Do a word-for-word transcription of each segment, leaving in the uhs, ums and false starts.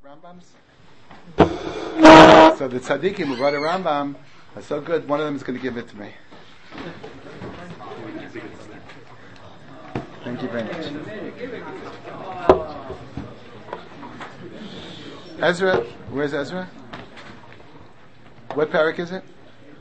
Rambams. So the tzaddikim who wrote a Rambam are so good, one of them is going to give it to me. Thank you very much. Ezra, where's Ezra? What parak is it?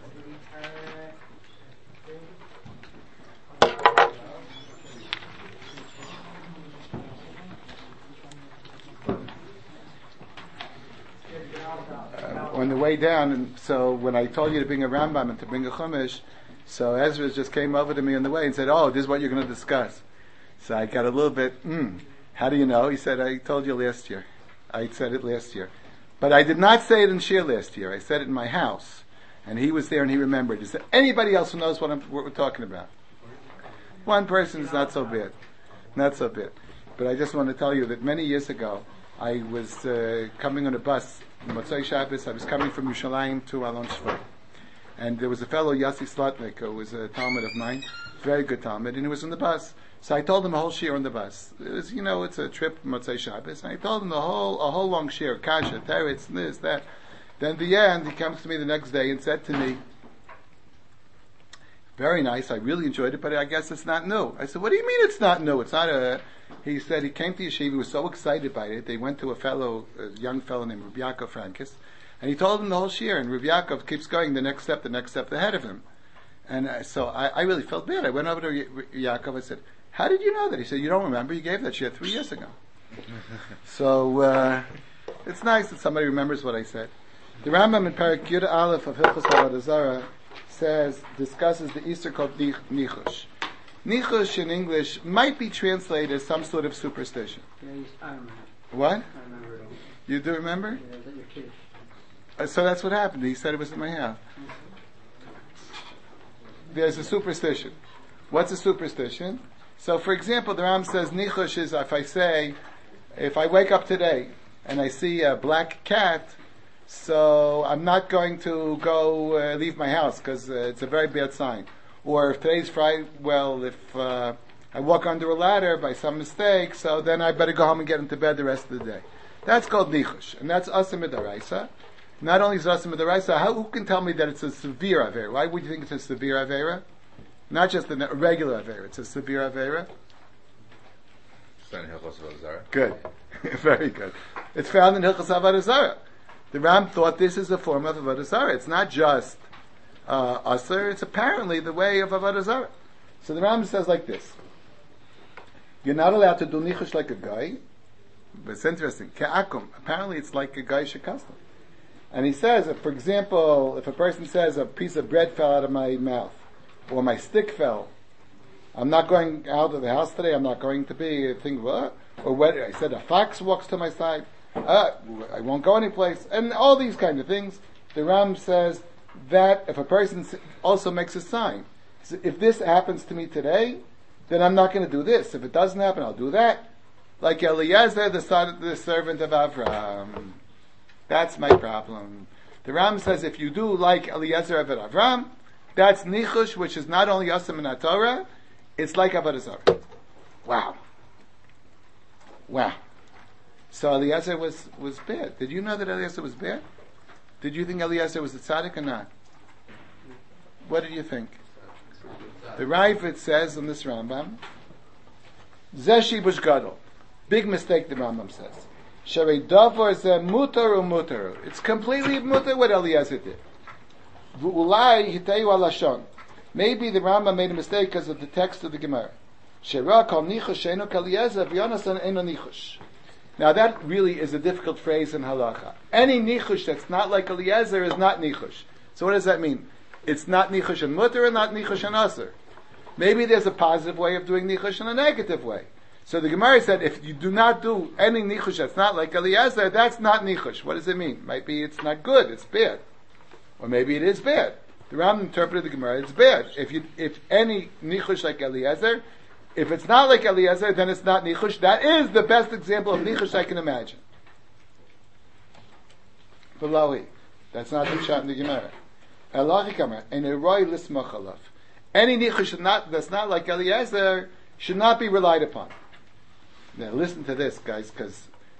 On the way down, and so when I told you to bring a Rambam and to bring a Chumash, so Ezra just came over to me on the way and said, "Oh, this is what you're going to discuss." So I got a little bit, hmm, how do you know? He said, "I told you last year. I said it last year. But I did not say it in Shir last year. I said it in my house." And he was there and he remembered. Is there anybody else who knows what, I'm, what we're talking about? One person is not so bad. Not so bad. But I just want to tell you that many years ago, I was uh, coming on a bus, Motzei Shabbos. I was coming from Yerushalayim to Alon Shvur. And there was a fellow, Yossi Slotnik, who was a Talmud of mine, very good Talmud, and he was on the bus. So I told him a whole shir on the bus. It was, you know, it's a trip, Motzei Shabbos. And I told him the whole, a whole long shir, Kasha, Teretz, this, that. Then at the end, he comes to me the next day and said to me, "Very nice, I really enjoyed it, but I guess it's not new." I said, "What do you mean it's not new? It's not a..." He said he came to Yeshiva, he was so excited by it. They went to a fellow, a young fellow named Rabbi Yaakov Frankis, and he told him the whole shir, and Rabbi Yaakov keeps going the next step, the next step ahead of him. And uh, so I, I really felt bad. I went over to y- Yaakov, I said, "How did you know that?" He said, "You don't remember, you gave that shir three years ago." So, uh, it's nice that somebody remembers what I said. The Rambam in Parak Yud Aleph of Hilchos Avodah Zarah says, discusses the Easter called Nichush. Nichush in English might be translated as some sort of superstition. Yeah, I remember. What? I remember it all. You do remember? Yeah, that your kid. Uh, so that's what happened. He said it was in my house. There's a superstition. What's a superstition? So, for example, the Ram says Nichush is if I say, if I wake up today and I see a black cat, so I'm not going to go uh, leave my house because uh, it's a very bad sign. Or if today's Friday, well, if uh, I walk under a ladder by some mistake, so then I better go home and get into bed the rest of the day. That's called Nichush, and that's Asim Midaraisa. Not only is it Asim Midaraisa, how, who can tell me that it's a severe Avera? Why would you think it's a severe Avera? Not just a regular Avera, it's a severe Avera. Good. Very good. It's found in Hilchos Avodah Zarah. The Ram thought this is a form of Avodah Zarah. It's not just uh, Aser, it's apparently the way of Avodah Zarah. So the Ram says like this. You're not allowed to do Nichush like a guy, but it's interesting. Ke'akum. Apparently it's like a guy shekastam. And he says, if, for example, if a person says a piece of bread fell out of my mouth, or my stick fell, I'm not going out of the house today, I'm not going to be, think, what? Or what, I said a fox walks to my side, uh, I won't go anyplace, and all these kind of things. The Ram says that if a person also makes a sign, so if this happens to me today, then I'm not going to do this. If it doesn't happen, I'll do that. Like Eliezer, the son, the servant of Avram. That's my problem. The Ram says if you do like Eliezer of Avram, that's Nichush, which is not only Asim in Torah, it's like Avodah Zarah. Wow. Wow. So Eliezer was, was bad. Did you know that Eliezer was bad? Did you think Eliezer was a tzaddik or not? What did you think? The Ravid says in this Rambam, Zeshi Bush Gadol. Big mistake the Rambam says. Sharei davar ze mutar u mutar. It's completely mutar what Eliezer did. V'ulai hitayu alashon. Maybe the Rambam made a mistake because of the text of the Gemara. Shera kol nichush sheinu k'Eliezer v'yonasan eno nichush. Now that really is a difficult phrase in halacha. Any nichush that's not like Eliezer is not nichush. So what does that mean? It's not nichush and mutar and not nichush and aser. Maybe there's a positive way of doing nichush and a negative way. So the Gemara said if you do not do any nichush that's not like Eliezer, that's not nichush. What does it mean? Maybe it's not good, it's bad. Or maybe it is bad. The Ram interpreted the Gemara, it's bad. If you, if any nichush like Eliezer, if it's not like Eliezer, then it's not nichush. That is the best example of nichush I can imagine. Below that's not the shot in the Gemara. Elachi Kamar, and a roy lismachalaf. Any nichush not, that's not like Eliezer should not be relied upon. Now listen to this, guys, because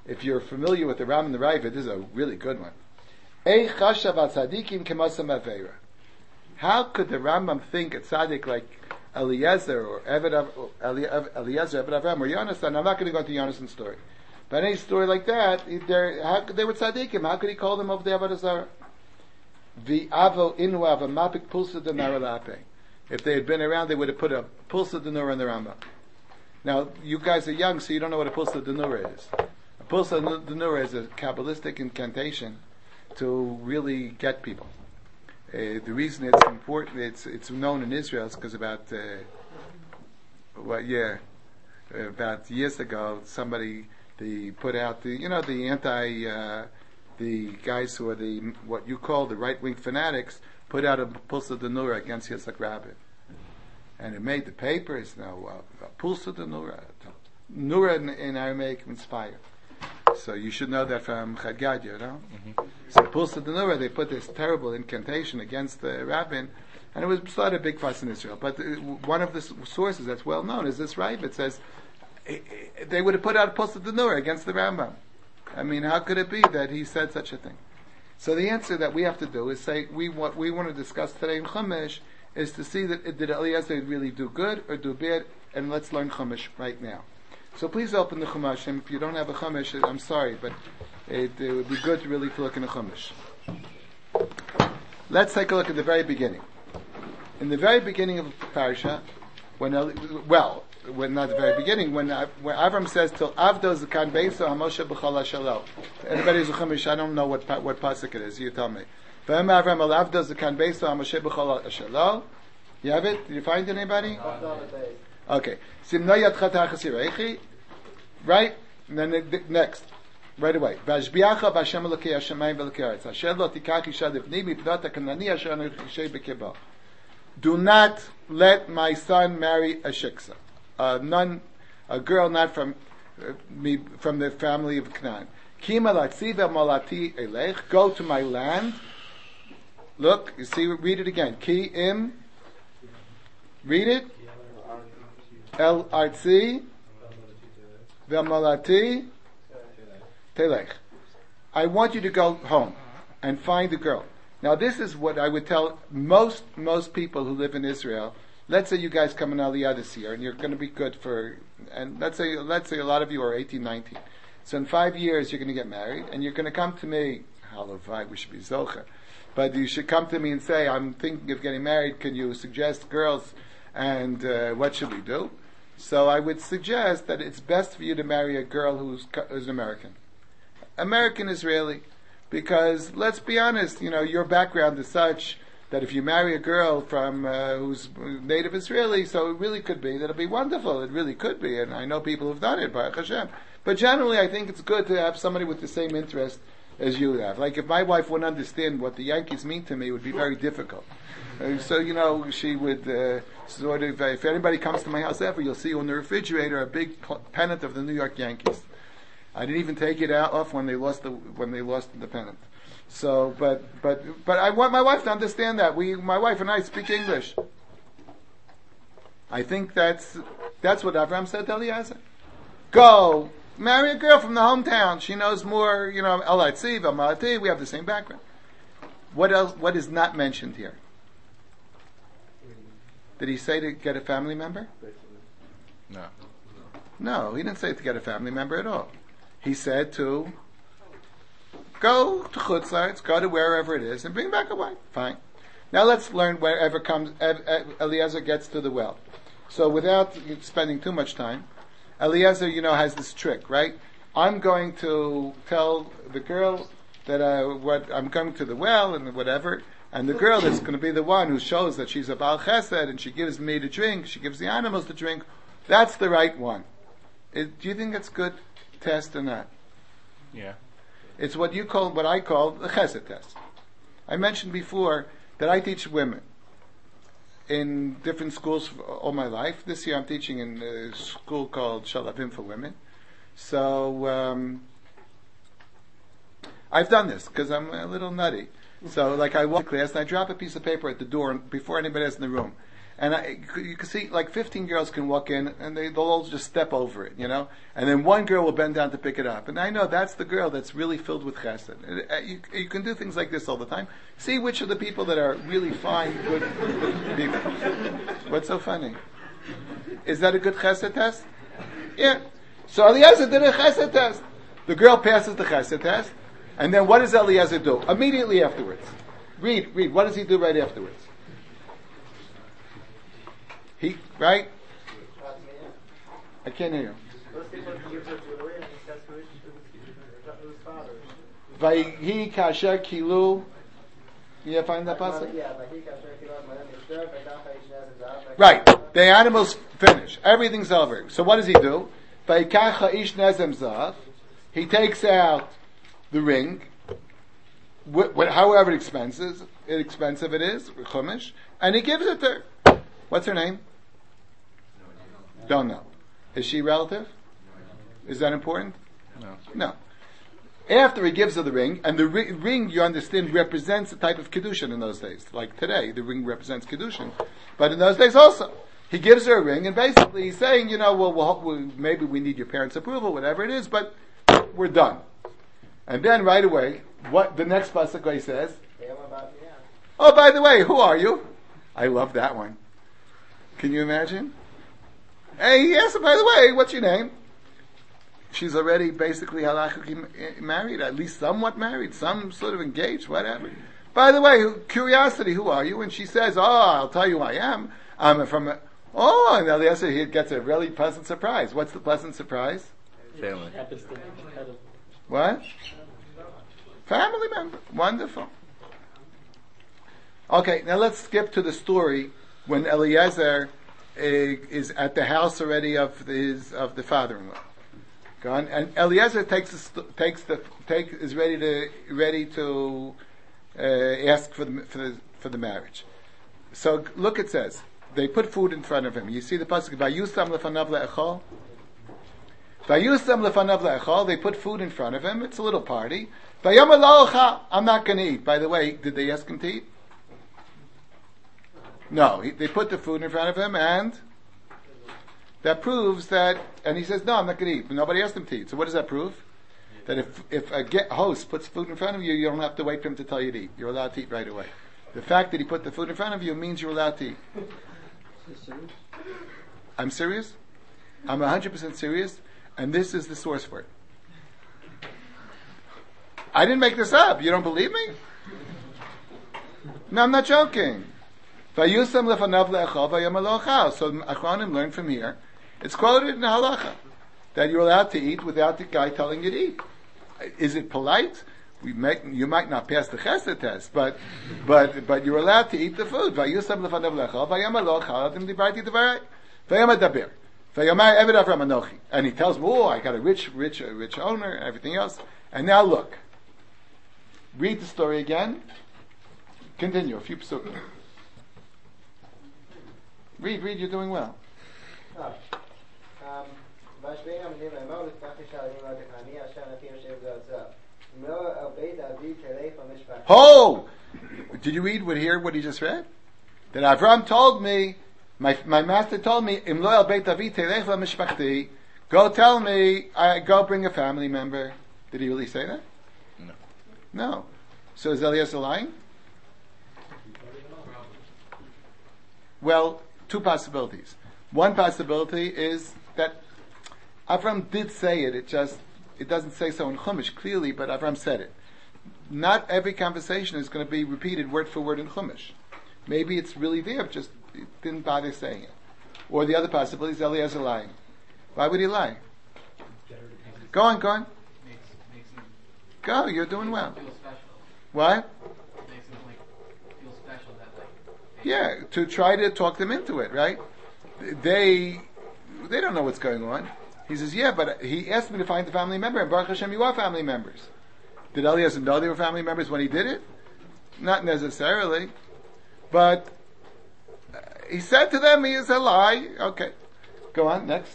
if you're familiar with the Ram and the Ravid, this is a really good one. Ei chashav al tzadikim k'masam aveira. How could the Rambam think a tzaddik like Eliezer or Eved Av, Eli, Eliezer, Eved Avram, or Yonasan? I'm not going to go into Yonason's story, but any story like that, how could they were tzaddikim? How could he call them over the Avodah Zarah? The avo inu av a mapik pulsa de naralape. If they had been around, they would have put a pulsa de nura in the Rambam. Now, you guys are young, so you don't know what a pulsa de nura is. A pulsa de nura is a Kabbalistic incantation to really get people. Uh, the reason it's important, it's it's known in Israel, is because about uh, what yeah, about years ago, somebody they put out the you know the anti uh, the guys who are the what you call the right wing fanatics put out a pulsa de nura against Yitzhak Rabin, and it made the papers. Now uh, pulsa de nura, nura in, in Aramaic means fire. So you should know that from Chad Gadya, you know? Mm-hmm. So Pulsa de Nura, they put this terrible incantation against the rabbin, and it was started a big fuss in Israel. But uh, one of the s- sources that's well known is this right. It says uh, they would have put out Pulsa de Nura against the Rambam. I mean, how could it be that he said such a thing? So the answer that we have to do is say, we what we want to discuss today in Chumash is to see that did Eliezer really do good or do bad, and let's learn Chumash right now. So please open the Chumash, and if you don't have a Chumash, I'm sorry, but it, it would be good to really to look in the Chumash. Let's take a look at the very beginning. In the very beginning of the parasha, when well, when not the very beginning, when uh, when Avram says till Avdo Zakan Beiso Hamoshe B'chol Hashalo. Anybody who's a Chumash, I don't know what what pasuk it is. You tell me. V'em Avram al Avdo Zakan Beiso Hamoshe B'chol Hashalo. You have it? Did you find anybody? Okay. Right? And then the, the, next. Right away. Vashbiacha b'Hashem Elokei Hashemayim v'Elokei Haaretz. Asher lo tikach isha livni mipnot hakanani asher ani chishay b'kebo. Do not let my son marry a shiksa. A nun, a girl not from uh, me, from the family of Canaan. Ki malatzi v'malati elech. Go to my land. Look, you see, read it again. Ki im. Read it. El artzi v'malati telech. I want you to go home and find the girl. Now, this is what I would tell most most people who live in Israel. Let's say you guys come in Aliyah this year, and you're going to be good for. And let's say let's say a lot of you are eighteen, nineteen. So in five years, you're going to get married, and you're going to come to me. Halavai, we should be zocher, but you should come to me and say, "I'm thinking of getting married. Can you suggest girls? And uh, what should we do?" So I would suggest that it's best for you to marry a girl who's, who's American. American Israeli. Because, let's be honest, you know, your background is such that if you marry a girl from, uh, who's native Israeli, so it really could be, that'll be wonderful. It really could be, and I know people who've done it, Baruch Hashem. But generally, I think it's good to have somebody with the same interest as you have. Like, if my wife wouldn't understand what the Yankees mean to me, it would be very difficult. Uh, so, you know, she would, uh, sort of, uh, if anybody comes to my house ever, you'll see on the refrigerator a big pennant of the New York Yankees. I didn't even take it out off when they lost the when they lost the pennant. So, but but but I want my wife to understand that we, my wife and I, speak English. I think that's that's what Avram said to Eliezer. Go marry a girl from the hometown. She knows more. You know, Elatzi, Malati. We have the same background. What else? What is not mentioned here? Did he say to get a family member? No. No, he didn't say to get a family member at all. He said to go to Chutzlaretz, go to wherever it is, and bring back a wife. Fine. Now let's learn wherever comes Eliezer gets to the well. So without spending too much time, Eliezer, you know, has this trick, right? I'm going to tell the girl that I, what I'm coming to the well and whatever, and the girl is going to be the one who shows that she's a Baal Chesed and she gives me to drink, she gives the animals to drink. That's the right one. It, do you think it's good test or not? Yeah. It's what you call, what I call the Chesed test. I mentioned before that I teach women in different schools for all my life. This year I'm teaching in a school called Shalavim for women. So um, I've done this because I'm a little nutty. So like I walk to class and I drop a piece of paper at the door before anybody else in the room. And I, you can see, like, fifteen girls can walk in, and they, they'll all just step over it, you know? And then one girl will bend down to pick it up. And I know that's the girl that's really filled with chesed. And, uh, you, you can do things like this all the time. See which of the people that are really fine, good people. What's so funny? Is that a good chesed test? Yeah. So Eliezer did a chesed test. The girl passes the chesed test. And then what does Eliezer do? Immediately afterwards. Read, read. What does he do right afterwards? He, right? I can't hear you. Vayhi kasher kilu. You find that passage? Right. The animals finish. Everything's over. So what does he do? Vayikacha ish nezem zav. He takes out the ring, wh- wh- however expensive, expensive it is, chumash, and he gives it to her. What's her name? Don't know. Is she relative? Is that important? No. No. After he gives her the ring, and the ri- ring, you understand, represents a type of kedushin in those days. Like today, the ring represents kedushin, but in those days also, he gives her a ring, and basically he's saying, you know, well, we'll, we'll maybe we need your parents' approval, whatever it is, but we're done. And then right away, what the next pasuk he says? Oh, by the way, who are you? I love that one. Can you imagine? Hey, yes, by the way, what's your name? She's already basically halachically married, at least somewhat married, some sort of engaged, whatever. By the way, curiosity, who are you? And she says, oh, I'll tell you who I am. I'm from a, oh, and Eliezer he gets a really pleasant surprise. What's the pleasant surprise? Family. What? Family member. Wonderful. Okay, now let's skip to the story when Eliezer uh, is at the house already of his of the father-in-law. Gone, and Eliezer takes the, takes the take is ready to ready to uh, ask for the for the for the marriage. So look, it says they put food in front of him. You see the pasuk Vayusam lefanav le'echol. Vayusam lefanav le'echol. They put food in front of him. It's a little party. Vayom alocha. I'm not going to eat. By the way, did they ask him to eat? No, he, they put the food in front of him, and that proves that. And he says, "No, I'm not going to eat." But nobody asked him to eat. So what does that prove? That if if a get host puts food in front of you, you don't have to wait for him to tell you to eat. You're allowed to eat right away. The fact that he put the food in front of you means you're allowed to eat. I'm serious. I'm one hundred percent serious, and this is the source for it. I didn't make this up. You don't believe me? No, I'm not joking. Vayusam lefanav le'echol vayom alocha. So Achronim learned from here. It's quoted in the halacha that you're allowed to eat without the guy telling you to eat. Is it polite? We make, you might not pass the chesed test, but but but you're allowed to eat the food. Vayusam lefanav le'echol vayom alocha. Adim dibarti devarai. Vayom adaber. Vayomai eved Avram anochi. And he tells me, oh, I got a rich, rich, rich owner, and everything else. And now look. Read the story again. Continue. A few psukim. Read, read. You're doing well. Oh! Did you read? Would hear what he just read? That Avram told me, my my master told me, Im lo el beit avi telech lemishpachti. Go tell me, I go bring a family member. Did he really say that? No. No. So is Eliezer lying? Well, two possibilities. One possibility is that Avram did say it. It just it doesn't say so in Chumash clearly, but Avram said it. Not every conversation is going to be repeated word for word in Chumash. Maybe it's really there, just it didn't bother saying it. Or the other possibility is Eliezer lying. Why would he lie? Go on, go on. Makes, makes him Go, you're doing well. feel special. What? Makes him like feel special that like. Yeah, to try to talk them into it, right? They they don't know what's going on. He says, yeah, but he asked me to find the family member, and Baruch Hashem, you are family members. Did Eliezer know they were family members when he did it? Not necessarily. But uh, he said to them, he is a lie. Okay. Go on, next.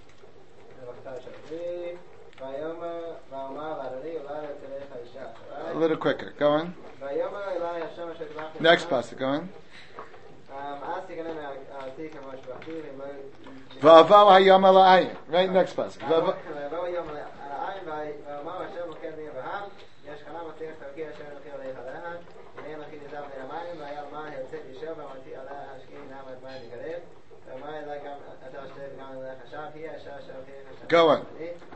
A little quicker. Go on. Next pasuk. Go on. V'avau hayom al ha'ayin. Right, next passage. V'avau- Go on.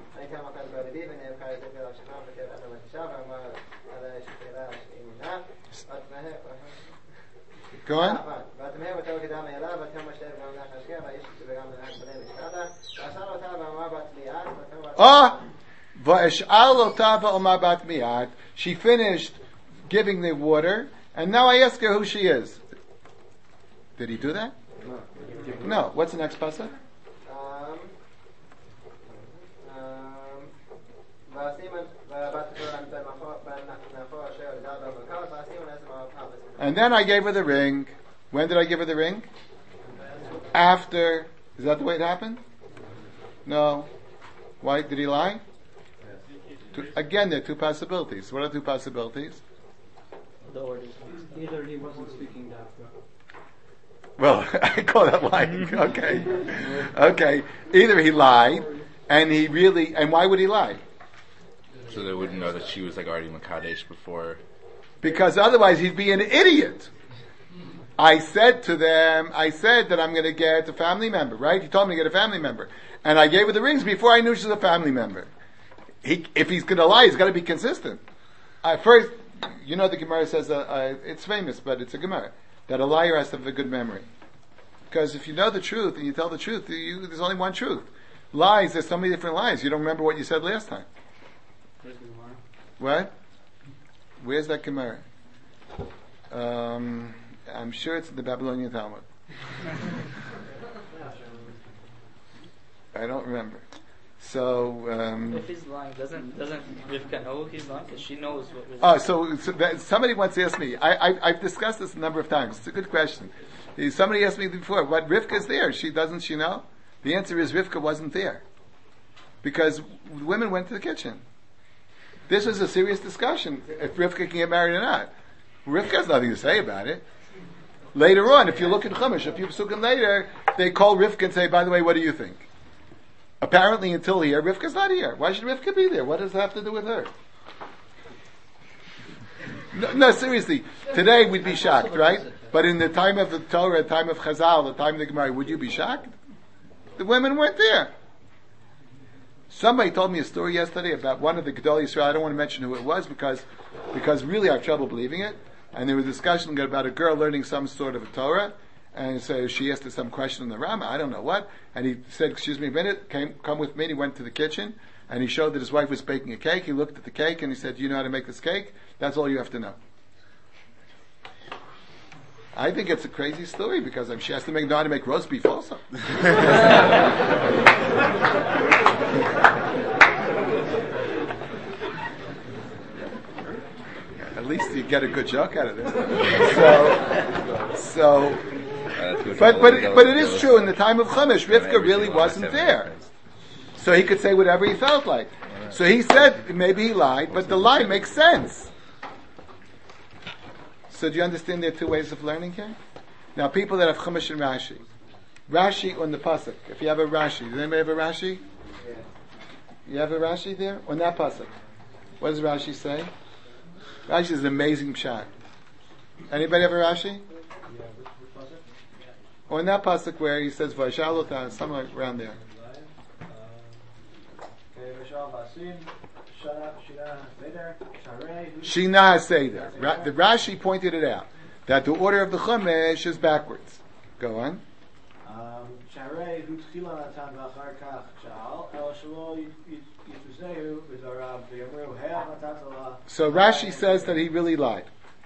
Go on. Ah, va'esh'al otava omar bat mi'at. She finished giving the water, and now I ask her who she is. Did he do that? No. What's the next passage? And then I gave her the ring. When did I give her the ring? After. Is that the way it happened? No. Why? Did he lie? Two, again, there are two possibilities. What are two possibilities? Either he wasn't speaking after. Well, I call that lying. Okay. Okay. Either he lied, and he really, and why would he lie? So they wouldn't know that she was like already Makadesh before. Because otherwise he'd be an idiot. I said to them, I said that I'm going to get a family member, right? He told me to get a family member. And I gave her the rings before I knew she was a family member. He, if he's going to lie, he's got to be consistent. Uh, first, you know the Gemara says, uh, uh, it's famous, but it's a Gemara, that a liar has to have a good memory. Because if you know the truth and you tell the truth, you, there's only one truth. Lies, there's so many different lies. You don't remember what you said last time. Where's the Gemara? What? Where's that Gemara? Um, I'm sure it's in the Babylonian Talmud. I don't remember. So, um, if he's lying, doesn't doesn't Rivka know he's lying? Because she knows what was. Oh, so, so that, somebody once asked me. I, I, I've discussed this a number of times. It's a good question. Somebody asked me before, "What Rivka's there? She doesn't she know?" The answer is Rivka wasn't there because women went to the kitchen. This was a serious discussion if Rivka can get married or not. Rivka has nothing to say about it. Later on, if you look in Chumash, a few psukim later, they call Rivka and say, "By the way, what do you think?" Apparently, until here, Rivka's not here. Why should Rivka be there? What does it have to do with her? No, no, seriously. Today we'd be shocked, right? But in the time of the Torah, the time of Chazal, the time of the Gemara, would you be shocked? The women weren't there. Somebody told me a story yesterday about one of the Gedolei Yisrael. I don't want to mention who it was because, because really I have trouble believing it. And there was a discussion about a girl learning some sort of a Torah. And so she asked her some question in the Rama, I don't know what. And he said, excuse me a minute, came, come with me. And he went to the kitchen and he showed that his wife was baking a cake. He looked at the cake and he said, do you know how to make this cake? That's all you have to know. I think it's a crazy story because um, she has to make, know how to make roast beef also. At least you get a good joke out of this. So, so, but but but it is true. In the time of Chumash, Rivka really wasn't there, so he could say whatever he felt like. So he said maybe he lied, but the lie makes sense. So do you understand there are two ways of learning here? Now, people that have Chumash and Rashi, Rashi on the pasuk. If you have a Rashi, does anybody have a Rashi? You have a Rashi there on that pasuk. What does Rashi say? Rashi is an amazing pshat. Anybody have a Rashi? Or in that pasuk where he says V'ashalota, somewhere around there. Shina Seder. Ra- the Rashi pointed it out that the order of the Chumash is backwards. Go on. So Rashi says that he really lied.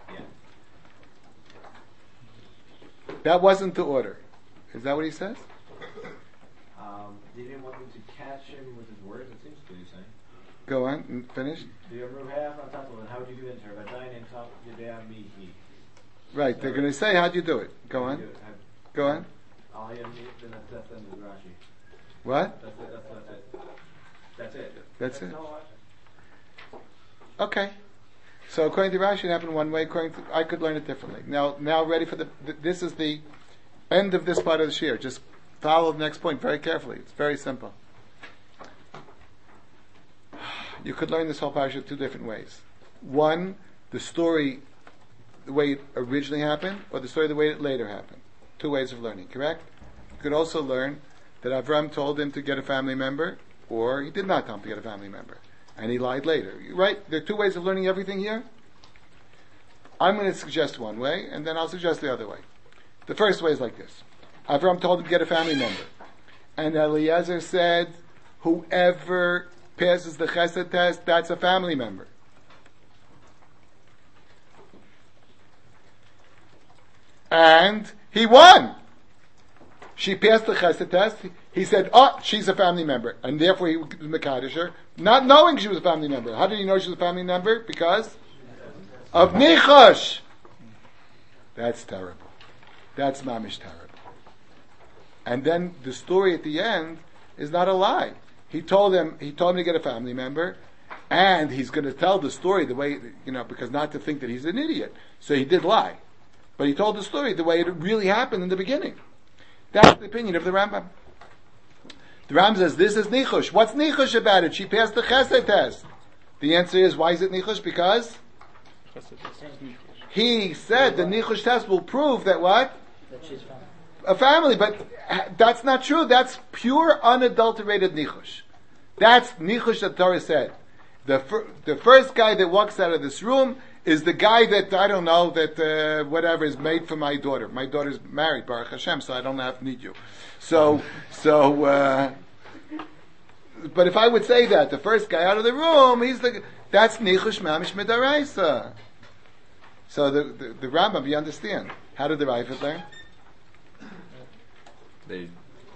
That wasn't the order. Is that what he says? Um, they didn't want them to catch him with his words, it seems to be saying. Go on, and finish. How would you do it? Right, they're going to say, how'd you do it? Go on. Go on. What? That's it. That's it. Okay. So according to Rashi, it happened one way. According to, I could learn it differently. Now, now ready for the. This is the. End of this part of the shir. Just follow the next point very carefully. It's very simple. You could learn this whole parasha two different ways. One, the story, the way it originally happened, or the story the way it later happened. Two ways of learning, correct? You could also learn that Avram told him to get a family member, or he did not tell him to get a family member, and he lied later. Right? There are two ways of learning everything here. I'm going to suggest one way, and then I'll suggest the other way. The first way is like this. Avram told him to get a family member. And Eliezer said, whoever passes the chesed test, that's a family member. And he won. She passed the chesed test. He said, oh, she's a family member. And therefore he was Mekadesh her, not knowing she was a family member. How did he know she was a family member? Because of Nichosh. That's terrible. That's mamish terrible. And then the story at the end is not a lie. He told him, he told him to get a family member, and he's going to tell the story the way, you know, because not to think that he's an idiot. So he did lie. But he told the story the way it really happened in the beginning. That's the opinion of the Rambam. The Rambam says, this is Nichush. What's Nichush about it? She passed the Chesed test. The answer is, why is it Nichush? Because he said the Nichush test will prove that what? That she's family. A family, but that's not true. That's pure, unadulterated Nichush. That's Nichush that Torah said. The fir- the first guy that walks out of this room is the guy that, I don't know, that uh, whatever is made for my daughter. My daughter's married, Baruch Hashem, so I don't have to need you. So, so, uh, but if I would say that, the first guy out of the room, he's the, that's Nichush Mamish Midaraisa. So the, the, the Rambam, you understand. How did the Rifat learn? They,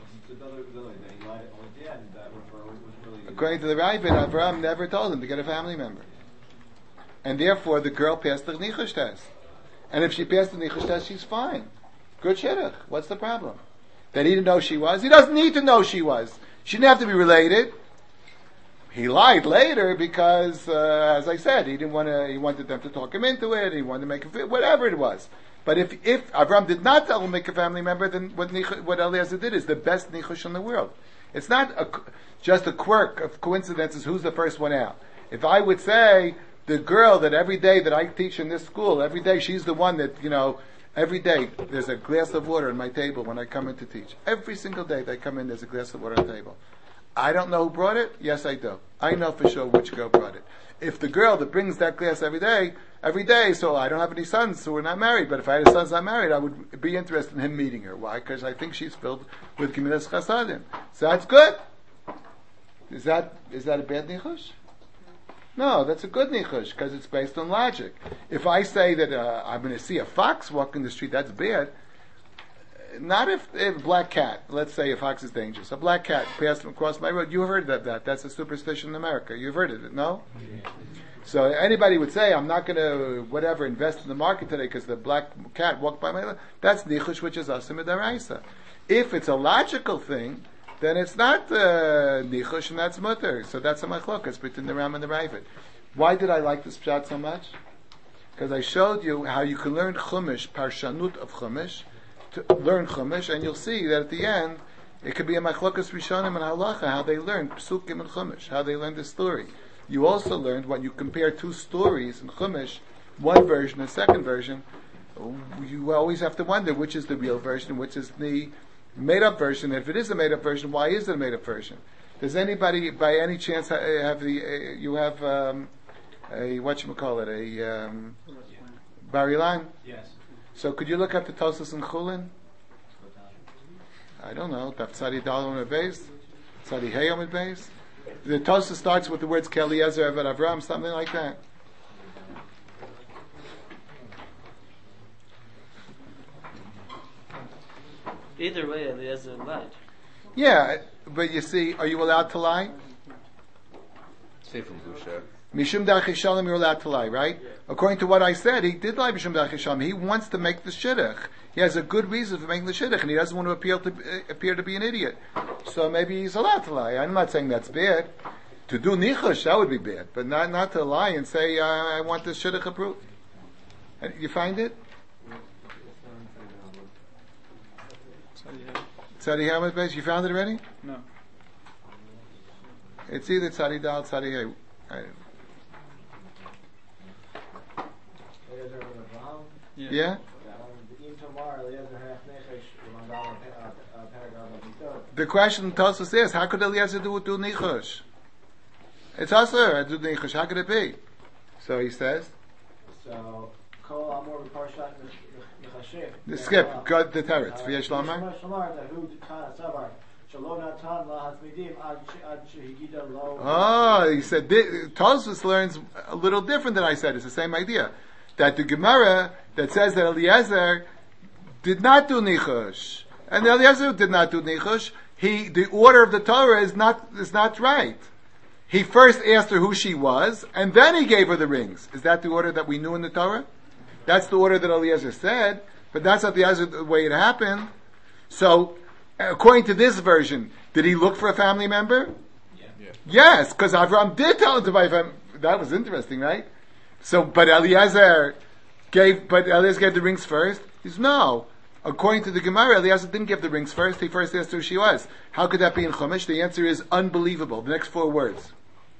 According to the Rifat, Avraham never told him to get a family member. And therefore, the girl passed the Nichush test. And if she passed the Nichush test, she's fine. Good shidduch. What's the problem? That he didn't know she was? He doesn't need to know she was. She didn't have to be related. He lied later because, uh, as I said, he didn't want to. He wanted them to talk him into it. He wanted to make it, whatever it was. But if if Avram did not tell him to make a family member, then what Nichush, what Eliezer did is the best Nichush in the world. It's not a, just a quirk of coincidences. Who's the first one out? If I would say the girl that every day that I teach in this school, every day she's the one that, you know, every day there's a glass of water on my table when I come in to teach. Every single day that I come in, there's a glass of water on the table. I don't know who brought it. Yes, I do. I know for sure which girl brought it. If the girl that brings that glass every day, every day, so I don't have any sons, so we're not married, but if I had a son's not married, I would be interested in him meeting her. Why? Because I think she's filled with Gemilas Chasadim. So that's good. Is that, is that a bad nichush? No, that's a good nichush, because it's based on logic. If I say that uh, I'm going to see a fox walking the street, that's bad. Not if, if a black cat, let's say a fox is dangerous. A black cat passed across my road. You heard of that. That's a superstition in America. You've heard of it, no? Yeah. So anybody would say, I'm not going to, whatever, invest in the market today because the black cat walked by my road. That's nichush, which is asim midaraisa. If it's a logical thing, then it's not uh, nichush and that's mutter. So that's a machlokas between the Ram and the Ravid. Why did I like this pshat so much? Because I showed you how you can learn Chumash, parshanut of Chumash, to learn Chumash, and you'll see that at the end, it could be a machlokas rishonim and halacha, how they learn psukim and Chumash, how they learn the story. You also learned when you compare two stories in Chumash, one version and second version, you always have to wonder which is the real version, which is the made-up version. If it is a made-up version, why is it a made-up version? Does anybody, by any chance, have the uh, you have um, a whatchamacallit, a um, Bar Ilan? Yes. So could you look up the Tosas and Chulin? I don't know. Daf Tzadi Dalon at base, Tzadi Hayom at base. The Tosas starts with the words Keliezer Eved Avram, something like that. Either way, Eliezer lied. Yeah, but you see, are you allowed to lie? say from Busha. Mishum Darchei Shalom, you're allowed to lie, right? According to what I said, he did lie Mishum Darchei Shalom. He wants to make the shidduch. He has a good reason for making the shidduch, and he doesn't want to appear to, uh, appear to be an idiot. So maybe he's allowed to lie. I'm not saying that's bad. To do nichush, that would be bad. But not, not to lie and say, uh, I want this shidduch approved. You find it? Tzadi Hamad Beis, you found it already? No. It's either Tzadi Dal, Tzadi Hey. I- Yeah. Yeah? The question Tosfos is, how could Eliezer do do nichush? It's also do nichush. How could it be? So he says, So, Kol Amor B'Parshat Nechashiv. the skip, got the teretz. V'yesh Lomar. Oh, he said Tosfos learns a little different than I said. It's the same idea that the Gemara that says that Eliezer did not do nichush, and Eliezer did not do nichush. He, the order of the Torah is not is not right. He first asked her who she was, and then he gave her the rings. Is that the order that we knew in the Torah? That's the order that Eliezer said, but that's not the other way it happened. So, according to this version, did he look for a family member? Yeah. Yes, because Avram did tell him to buy a family. That was interesting, right? So, but Eliezer gave, but Eliezer gave the rings first. He says, no. According to the Gemara, Eliezer didn't give the rings first. He first asked her who she was. How could that be in Chumash? The answer is unbelievable. The next four words.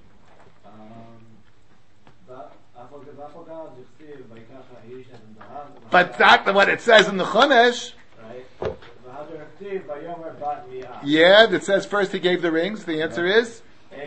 But that's what it says in the Chumash. Yeah, that says first he gave the rings. The answer is?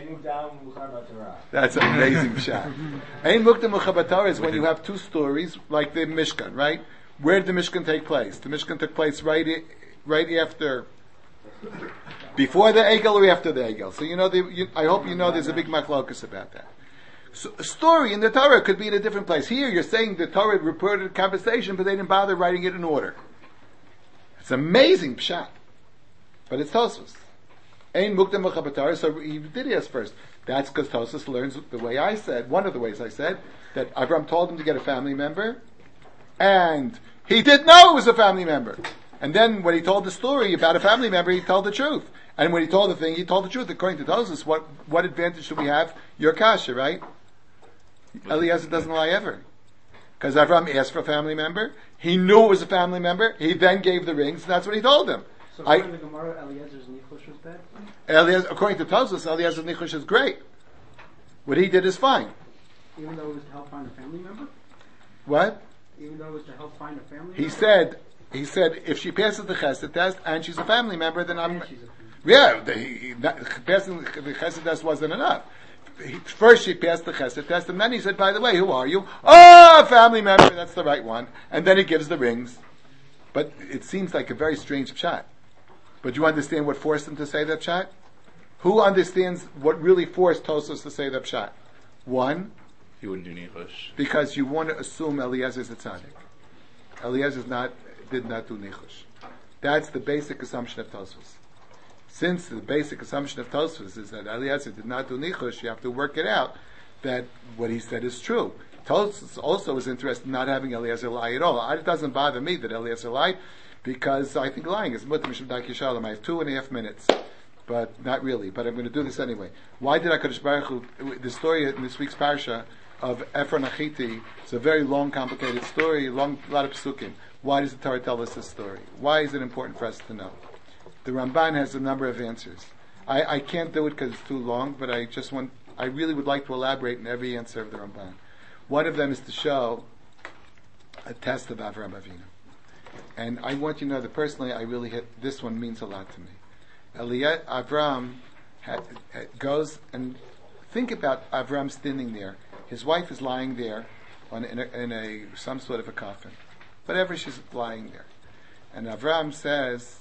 That's an amazing shot. Ein Mukta Muchar Torah is when you have two stories, like the Mishkan, right? Where did the Mishkan take place? The Mishkan took place right, right after, before the Egel or after the Egel. So you know, the, you, I hope you know there's a big machlokus about that. So a story in the Torah could be in a different place. Here you're saying the Torah reported a conversation, but they didn't bother writing it in order. It's amazing pshat. But it's Tosfos. Ein Mukta Muchar Torah, so he did ask first. That's because Tosfos learns the way I said, one of the ways I said, that Avram told him to get a family member, and he did know it was a family member. And then when he told the story about a family member, he told the truth. And when he told the thing, he told the truth. According to Tosfos, what, what advantage should we have? Your kasha, right? Eliezer doesn't lie ever. Because Avram asked for a family member. He knew it was a family member. He then gave the rings, and that's what he told them. So I, according to the Gemara, Eliezer's nichush was bad? Eliezer, according to Tosfos, Eliezer's nichush is great. What he did is fine. Even though it was to help find a family member? What? Even though it was to help find a family He member? said, he said, if she passes the chesed test and she's a family member, then I'm, And she's a family yeah, the, he, that, passing the chesed test wasn't enough. He, first she passed the chesed test, and then he said, by the way, who are you? Oh, family member, that's the right one. And then he gives the rings. But it seems like a very strange pshat. But you understand what forced him to say that pshat? Who understands what really forced Tosfos to say that pshat? One, He wouldn't do nichush. because you want to assume Eliezer's a tzaddik. Eliezer not, did not do nichush. That's the basic assumption of Tosfos. Since the basic assumption of Tosfos is that Eliezer did not do nichush, you have to work it out that what he said is true. Tosfos also is interested in not having Eliezer lie at all. It doesn't bother me that Eliezer lied, because I think lying is mutter mishum dak yishalom. I have two and a half minutes, but not really. But I'm going to do this anyway. Why did HaKadosh Baruch Hu, the story in this week's parsha of Ephron Achiti, it's a very long, complicated story, long, a lot of psukim. Why does the Torah tell us this story? Why is it important for us to know? The Ramban has a number of answers. I, I can't do it because it's too long, but I just want, I really would like to elaborate in every answer of the Ramban. One of them is to show a test of Avraham Avinu. And I want you to know that personally, I really hit, this one means a lot to me. Eliyah, Avram had, had, goes and think about Avram standing there. His wife is lying there on, in, a, in a some sort of a coffin. Whatever, she's lying there. And Avram says,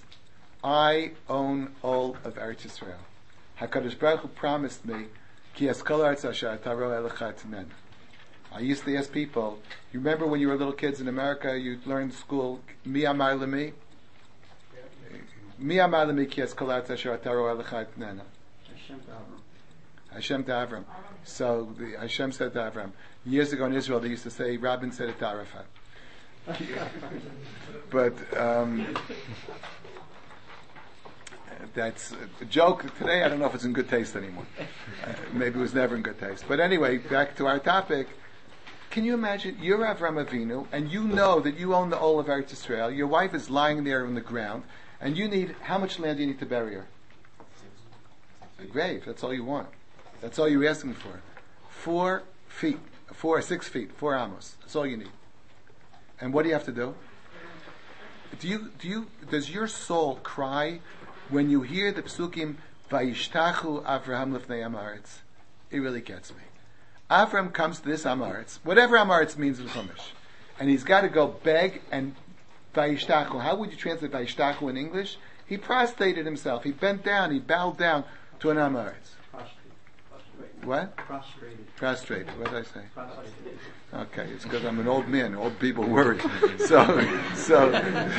I own all of Eretz Yisrael. HaKadosh Baruch Hu promised me, Ki eskol ha'aretz asher taro elecha etinen. I used to ask people, you remember when you were little kids in America, you learned in school, Mi amar lemi? Mi amar lemi ki eskol ha'aretz asher taro elecha etinen. Hashem to Avram. Hashem to Avram. So the, Hashem said to Avram. Years ago in Israel, they used to say, Rabin said it to Arafat. But um, that's a joke today. I don't know if it's in good taste anymore. Uh, maybe it was never in good taste. But anyway, back to our topic. Can you imagine, you're Avram Avinu, and you know that you own the whole of Eretz Yisrael. Your wife is lying there on the ground, And you need, how much land do you need to bury her? A grave, that's all you want. That's all you're asking for. Four feet, four, six feet, four amos. That's all you need. And what do you have to do? Do you, do you, does your soul cry when you hear the psukim, Vayishtachu Avraham Lefnei Amaretz? It really gets me. Avram comes to this Amaretz, whatever Amaretz means in Chumash, and he's got to go beg and Vayishtachu. How would you translate Vayishtachu in English? He prostrated himself. He bent down. He bowed down to an Amaretz. Prostrated. What? Prostrated. Prostrated. What did I say? Prostrated. Okay, it's because I'm an old man. Old people worry. So, so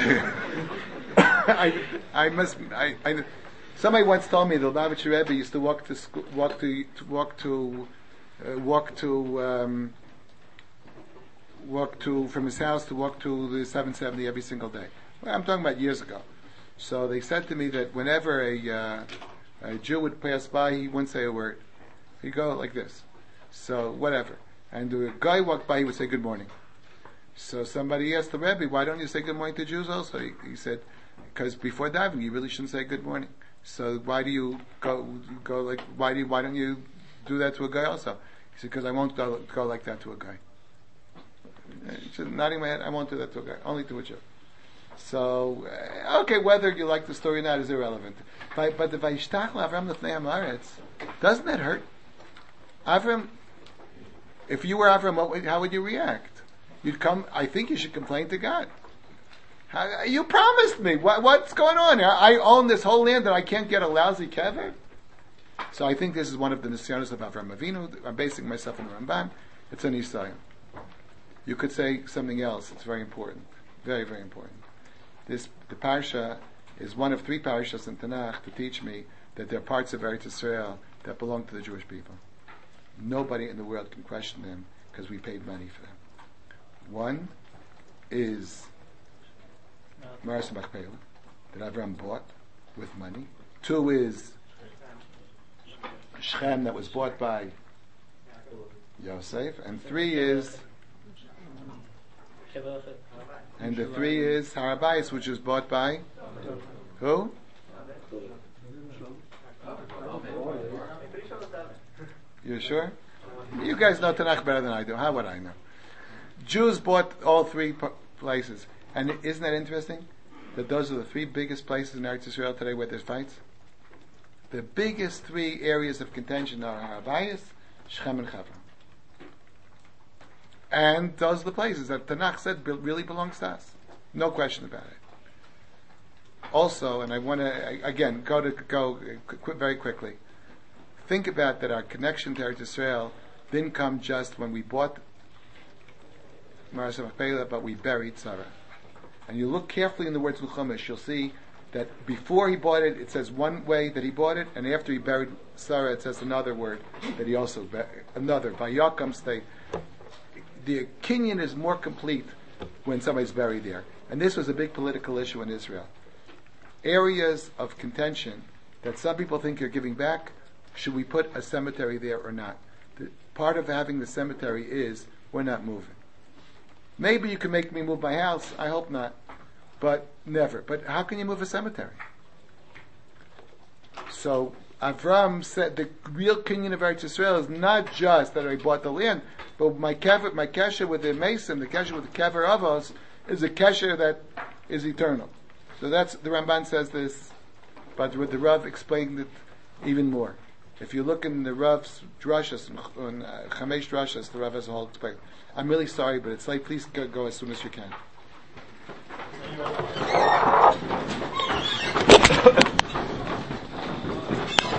I, I must. I, I, somebody once told me the Lubavitcher Rebbe used to walk to school, walk to, to walk to, uh, walk to, um, walk to from his house to walk to the seven seventy every single day. Well, I'm talking about years ago. So they said to me that whenever a, uh, a Jew would pass by, he wouldn't say a word. He'd go like this. So whatever. And the guy walked by, he would say good morning. So somebody asked the Rebbe, why don't you say good morning to Jews also? He, he said, because before davening, you really shouldn't say good morning. So why do you go, go like, why do you, why don't you do that to a guy also? He said, because I won't go, go like that to a guy. Just nodding my head, I won't do that to a guy, only to a Jew. So, uh, okay, whether you like the story or not is irrelevant. But, but the Vayishtach Avram Lefnei Amaretz, doesn't that hurt? Avram, if you were Avram, what, how would you react? You'd come, I think you should complain to God. How, you promised me. What, what's going on here? I own this whole land and I can't get a lousy kever? So I think this is one of the nisyonos of Avram Avinu. I'm basing myself on the Ramban. It's an Yisayim. You could say something else. It's very important. Very, very important. This, the parsha is one of three parashas in Tanakh to teach me that there are parts of Eretz Yisrael that belong to the Jewish people. Nobody in the world can question them because we paid money for them. One is Maras Machpelah that Avram bought with money. Two is Shechem that was bought by Yosef. And three is and the three is Harabayis, which was bought by who? You sure? You guys know Tanakh better than I do. How would I know? Jews bought all three p- places. And isn't that interesting? That those are the three biggest places in Eretz Yisrael today where there's fights? The biggest three areas of contention are Harabayis, Shechem, and Chavra. And those are the places that Tanakh said really belongs to us. No question about it. Also, and I want to, again, go to go qu- very quickly. Think about that our connection to Eretz Yisrael didn't come just when we bought Maras Machpelah, but we buried Sarah. And you look carefully in the words of Chumash, you'll see that before he bought it, it says one way that he bought it, and after he buried Sarah, it says another word that he also buried. Another, Vayakam state. The Kinyan is more complete when somebody's buried there. And this was a big political issue in Israel. Areas of contention that some people think you're giving back, should we put a cemetery there or not? The, part of having the cemetery is we're not moving. Maybe you can make me move my house. I hope not. But never. But how can you move a cemetery? So Avram said the real Kinyan of Eretz Yisrael is not just that I bought the land, but my kever, my kesher with the Mason, the kesher with the kever avos, is a kesher that is eternal. So that's, the Ramban says this, but with the Rav explained it even more. If you look in the Rav's drashas, in uh, Chamesh drashas, the Rav has a whole explain. I'm really sorry, but it's late. Please go, go as soon as you can.